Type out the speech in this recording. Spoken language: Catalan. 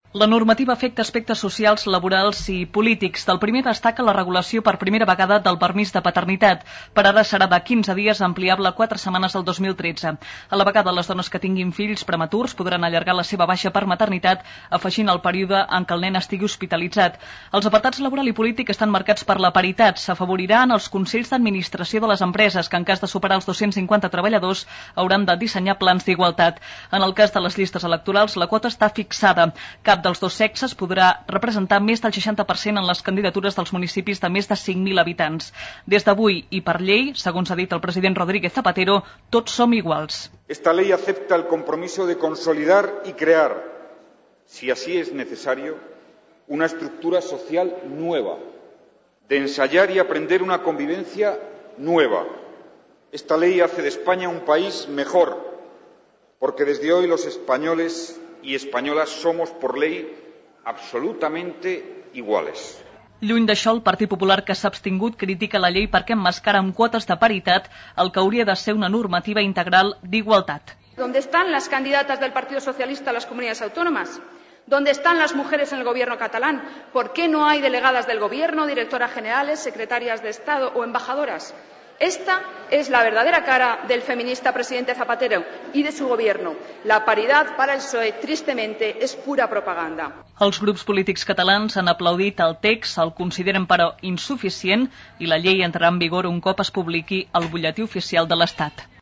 La normativa afecta aspectes socials, laborals i polítics. Del primer destaca la regulació per primera vegada del permís de paternitat. Per ara serà de 15 dies, ampliable a 4 setmanes del 2013. A la vegada, les dones que tinguin fills prematurs podran allargar la seva baixa per maternitat, afegint el període en què el nen estigui hospitalitzat. Els apartats laboral i polític estan marcats per la paritat. S'afavoriran els consells d'administració de les empreses, que en cas de superar els 250 treballadors hauran de dissenyar plans d'igualtat. En el cas de les llistes electorals, la quota està fixada. Cap dels dos sexes podrà representar més del 60% en les candidatures dels municipis de més de 5.000 habitants. Des d'avui i per llei, segons ha dit el president Rodríguez Zapatero, tots som iguals. Esta ley acepta el compromiso de consolidar y crear, si así es necesario, una estructura social nueva, de ensayar y aprender una convivencia nueva. Esta ley hace de España un país mejor, porque desde hoy los españoles y españolas somos por ley absolutamente iguales. Lluny d'això, el Partit Popular, que s'ha abstingut, critica la llei perquè emmascara amb quotes de paritat el que hauria de ser una normativa integral d'igualtat. ¿Dónde están las candidatas del Partido Socialista a las comunidades autónomas? ¿Dónde están las mujeres en el gobierno catalán? ¿Por qué no hay delegadas del gobierno, directoras generales, secretarias de Estado o embajadoras? Esta es la verdadera cara del feminista presidente Zapatero y de su gobierno. La paridad para el PSOE, tristemente, es pura propaganda. Els grups polítics catalans han aplaudit el text, el consideren però insuficient i la llei entrarà en vigor un cop es publiqui al butlletí oficial de l'Estat.